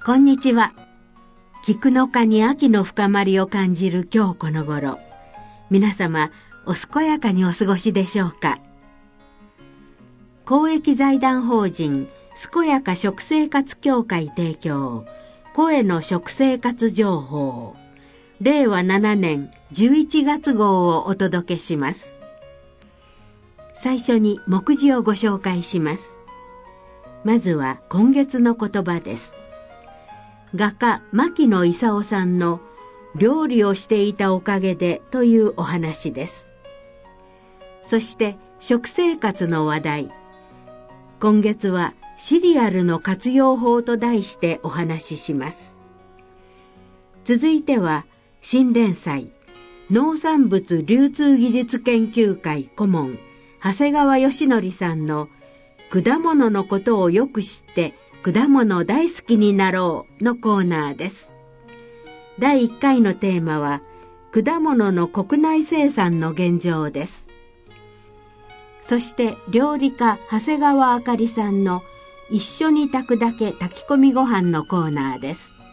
こんにちは。菊の花に秋の深まりを感じる今日この頃、皆様お健やかにお過ごしでしょうか。公益財団法人健やか食生活協会提供、声の食生活情報、令和7年11月号をお届けします。最初に目次をご紹介します。まずは今月の言葉です。画家牧野勲さんの料理をしていたおかげでというお話です。そして食生活の話題。今月はシリアルの活用法と題してお話しします。続いては新連載農産物流通技術研究会顧問長谷川義則さんの果物のことをよく知って果物大好きになろうのコーナーです。第1回のテーマは果物の国内生産の現状です。そして料理家長谷川あかりさんの一緒に炊くだけ炊き込みご飯のコーナーです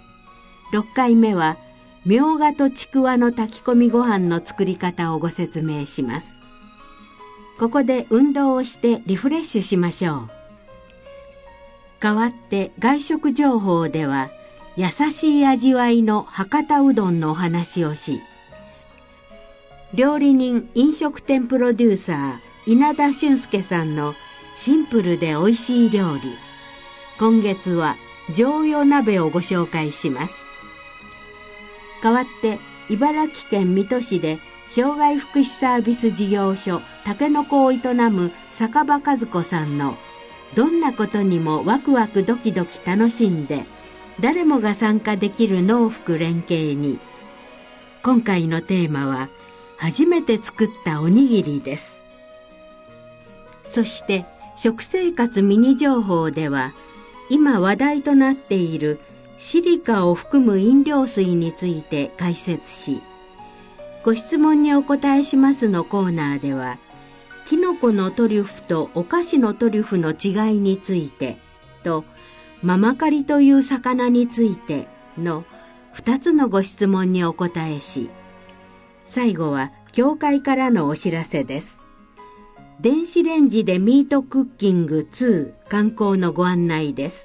。6回目はみょうがとちくわの炊き込みご飯の作り方をご説明します。ここで運動をしてリフレッシュしましょう。代わって外食情報では優しい味わいの博多うどんのお話をし、料理人飲食店プロデューサー稲田俊介さんのシンプルで美味しい料理、今月は上与鍋をご紹介します。代わって茨城県水戸市で障害福祉サービス事業所たけのこを営む坂場和子さんのどんなことにもワクワクドキドキ楽しんで誰もが参加できる農福連携に。今回のテーマは初めて作ったおにぎりです。そして食生活ミニ情報では今話題となっているシリカを含む飲料水について解説し、ご質問にお答えしますのコーナーではキノコのトリュフとお菓子のトリュフの違いについてとママカリという魚についての2つのご質問にお答えし、最後は協会からのお知らせです。電子レンジでミートクッキング2観光のご案内です。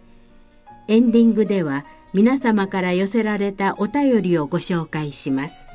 エンディングでは皆様から寄せられたお便りをご紹介します。